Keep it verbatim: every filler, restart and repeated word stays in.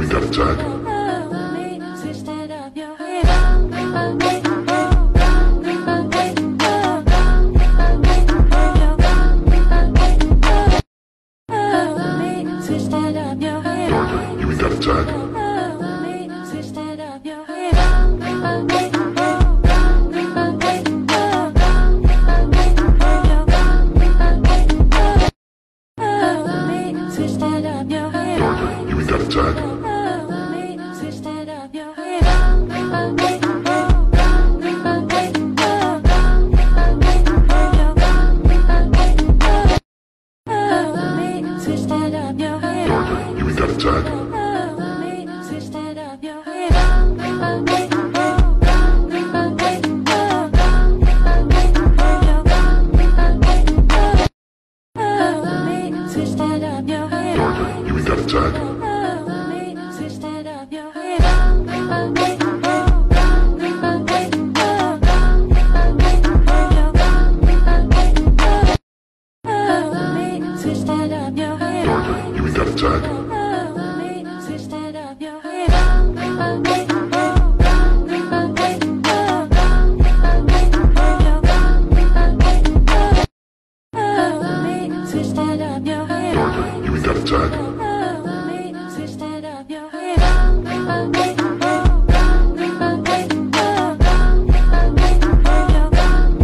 ain't got a tag. Darker, you ain't got a tag. Darker, you ain't got a tag. Darker, you ain't got a tag. Darker, you ain't got a tag. Darker, you ain't got a tag. Darker, you ain't got a tag.